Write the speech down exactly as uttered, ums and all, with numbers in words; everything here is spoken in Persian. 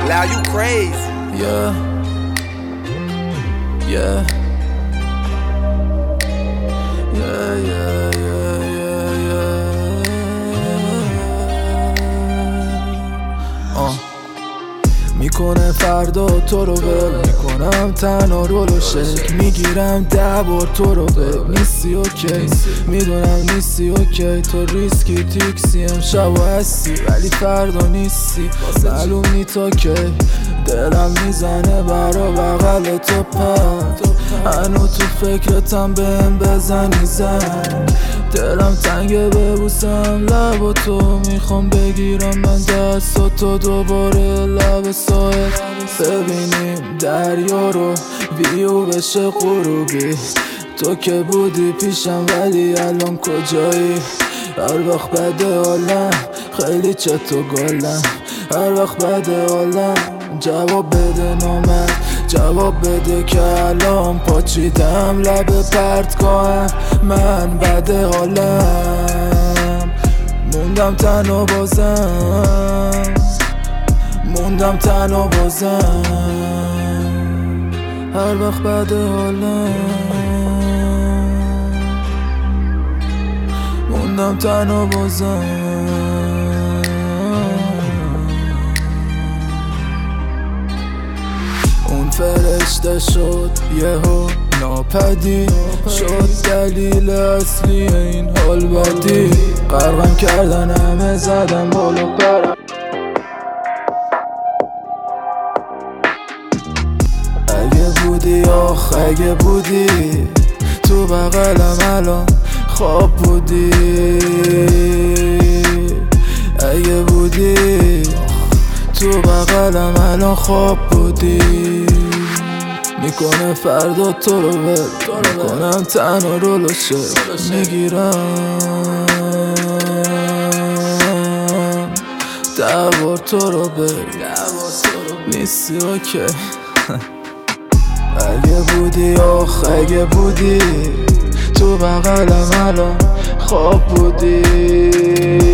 Loud, you crazy. Yeah. Yeah. Yeah, yeah, yeah, yeah, yeah. آه. میکنه فردا تو رو ول میکنم تنها رولو شک میگیرم ده بار تو رو ول نیستی اوکی میدونم نیستی اوکی تو ریسکی تیکسی امشب و هستی ولی فردا نیستی معلوم نی تا کی دلم میزنه برا بغل تو پد هنو تو فکرتم بهم بزنی زن دلم تنگه ببوسم لب و تو میخوام بگیرم من دست و تو دوباره لب ساحل ببینیم دریا رو ویو بشه غروبی تو که بودی پیشم ولی الان کجایی هر وقت بده حالم خیلی چطور گلم هر وقت بده حالم جواب بده نامد جواب بده که الان پاچیدم لب پرتگاهم من بده حالم موندم تنها بازم موندم تنها بازم هر وقت بده حالم موندم تنها بازم اون فرشته شد یهو ناپدید شد دلیل اصلی این حال بدی غرقم کردن همه زدم بالا برم اگه بودی آخ اگه بودی تو بغلم الان خواب بودی اگه بودی تو بغلم الان خواب بودی میکنه فردا تو رو ول میکنم تنها رولو شک میگیرم ده بار تو رو بل نیستی اوکی اگه بودی آخ اگه بودی تو بغلم الان خواب بودی